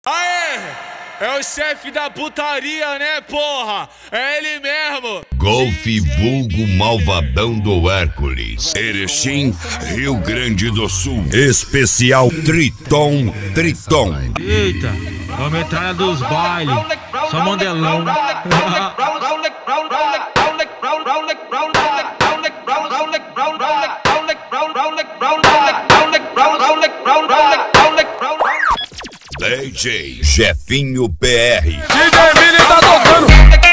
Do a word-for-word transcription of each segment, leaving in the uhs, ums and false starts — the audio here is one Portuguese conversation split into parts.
Aê! É o chefe da putaria, né, porra? É ele mesmo! Golfe vulgo malvadão do Hércules. Erechim, Rio Grande do Sul. Especial Triton, Triton. Eita, a metralha dos bailes. Só mandelão. D J Jefinho P R. D J Mili tá tocando.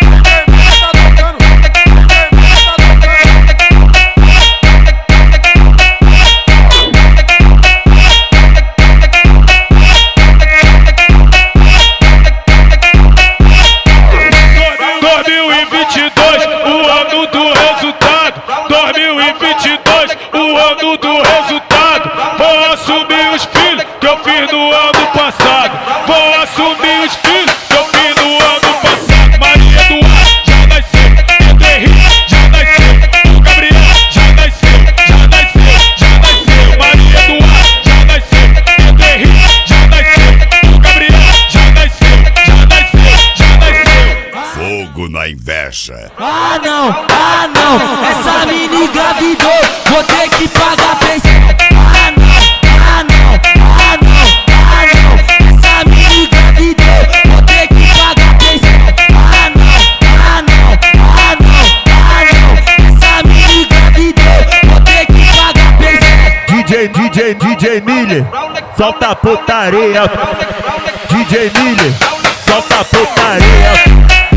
dois mil e vinte e dois, o ano do resultado. dois mil e vinte e dois, o ano do resultado. Vou assumir os filhos que eu fiz no ano passado. Vou assumir os filhos que eu fiz no ano passado. Maria Eduardo já nasceu, Pedro Henrique já nasceu, o Gabriel já nasceu, já nasceu, já nasceu. Maria Eduardo já nasceu, Pedro Henrique já nasceu, o Gabriel já nasceu, já nasceu, já nasceu. Fogo na inveja. Ah não, ah não, essa mini engravidou, vou ter que pagar pensão. Ah não, ah não, ah não, ah não, essa mini engravidou, vou ter que pagar pensão. Ah não, ah não, ah não, ah não, essa mini engravidou, vou ter que pagar pensão. D J, D J, D J Miller, solta a putaria. D J Miller, solta a putaria.